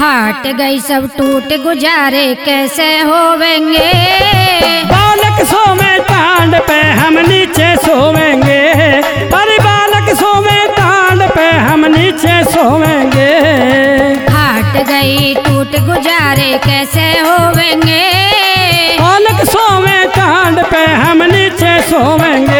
खाट गई सब टूट गुजारे कैसे होवेंगे। बालक सोवे टांड पे हम नीचे सोवेंगे, अरे बालक सोवे टांड पे हम नीचे सोवेंगे। खाट गई टूट गुजारे कैसे होवेंगे। बालक सोवे टांड पे हम नीचे सोवेंगे।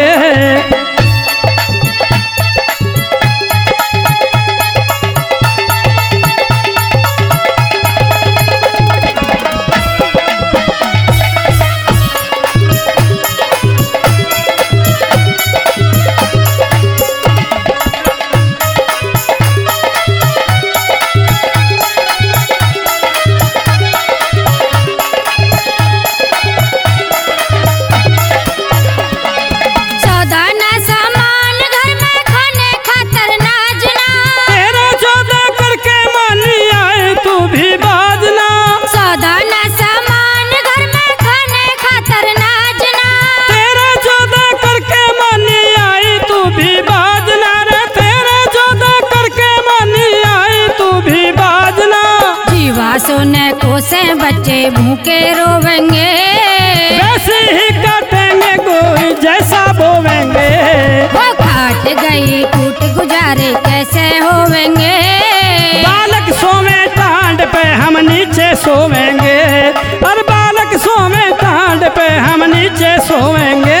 सोने को से बच्चे भूखे रोवेंगे, वैसे ही काटेंगे कोई जैसा बोवेंगे। वो खाट गई टूट गुजारे कैसे होवेंगे। बालक सोवे टांड पे हम नीचे सोवेंगे, और बालक सोवे टांड पे हम नीचे सोवेंगे।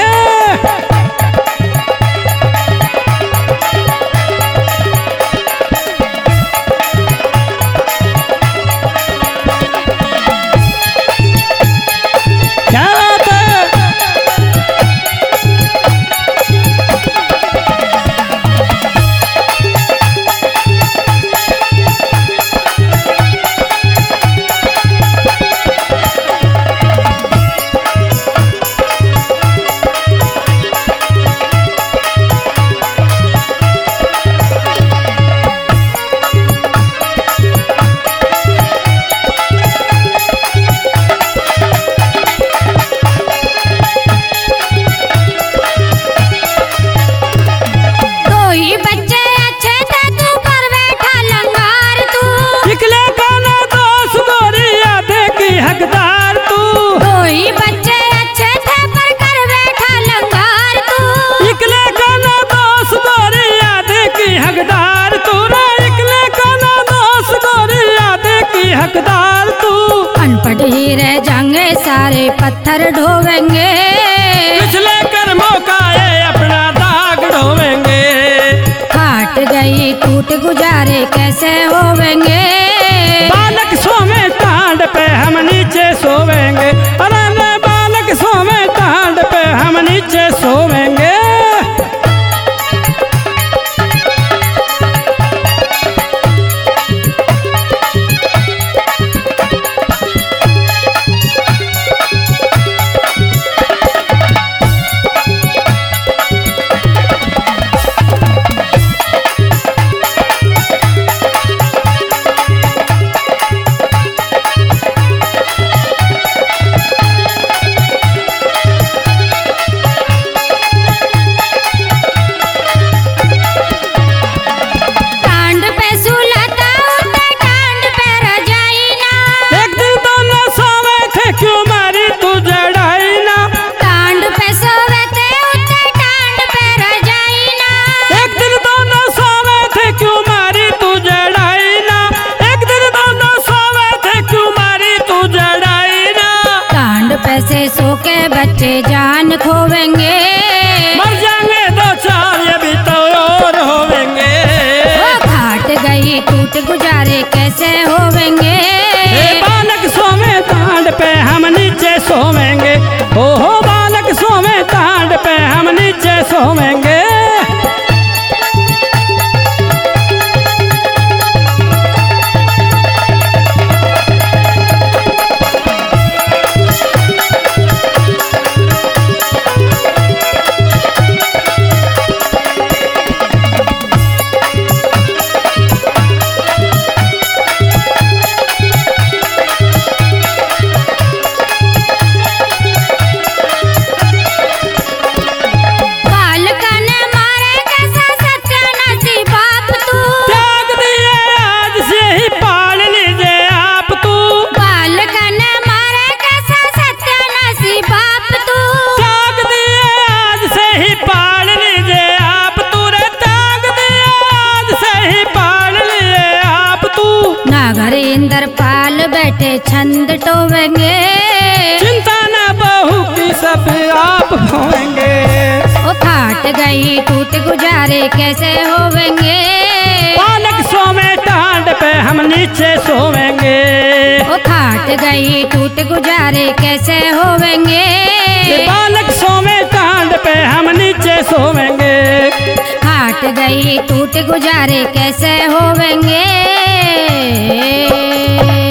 अनपढ़ रह जाएंगे सारे पत्थर ढोवेंगे, पिछले कर्मों का ये अपना दाग ढोवेंगे। खाट गई टूट गुजारे कैसे होवेंगे। बालक सोवे टांड पे हम नीचे सोवेंगे, अरे बालक सोवे टांड पे हम नीचे सोवेंगे। पैसे सो के बच्चे जान खोवेंगे, मर जाएंगे दो चार ये भी तो और होवेंगे। खाट गई टूट गुजारे कैसे होवेंगे। बालक सोवे टांड पे हम नीचे सोवेंगे, हो बालक सोवे टांड पे हम नीचे सोवेंगे। बालका छंद टोवेंगे। चिंता न बहू की सब आप होंगे। ओ खाट गई टूट गुजारे कैसे होवेंगे। बालक सोवे टांड पे हम नीचे सोवेंगे। ओ खाट गई टूट गुजारे कैसे होवेंगे। बालक सोवे टांड पे हम नीचे सोवेंगे। खाट गई टूट गुजारे कैसे होवेंगे।